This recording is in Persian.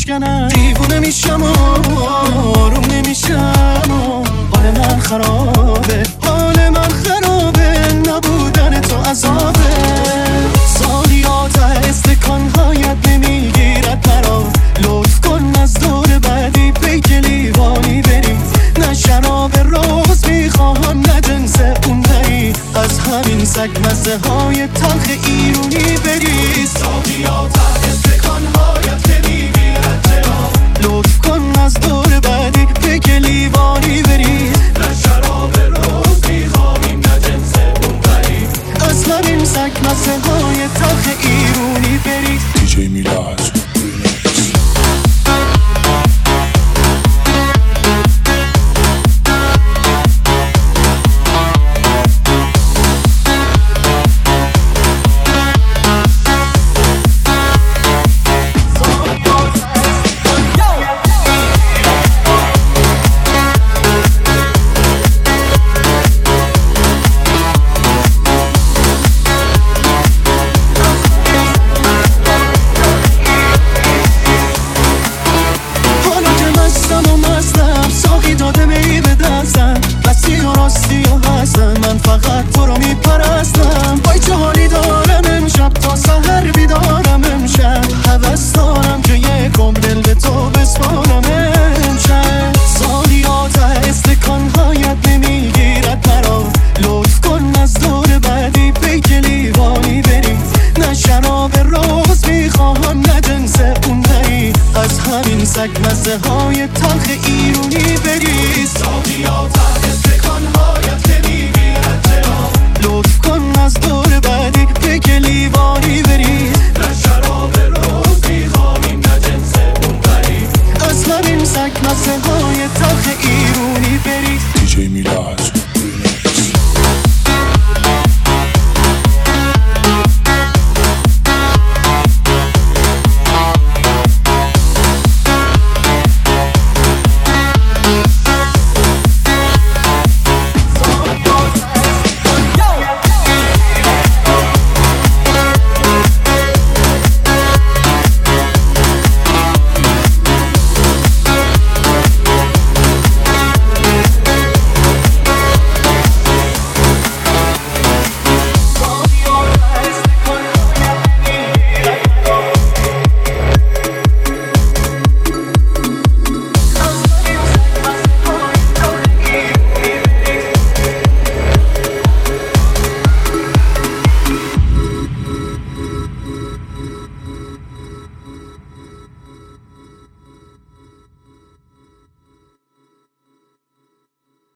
میشکنن. دیوونه میشم و آروم نمیشم و حال من خرابه، حال من خرابه، نبودن تو عذابه. سالیات استکانهایت نمیگیرد مرا، لطف کن از دور بعدی پیک لیوانی بری. نه شراب روز میخواهم نه جنس اون بری، از همین سگ مزه های تلخ ایرونی بری. سالیات استکانهایت نمیگیرد چرا، لطف کن از دور بعدی پیک لیوانی بری. نه شراب روز میخواهیم نه جنس اون بری، از همین سگ مزه های تلخ ایرونی بری. دیجی میلاد راستی و هستم، من فقط تو رو میپرستم. وای چه حال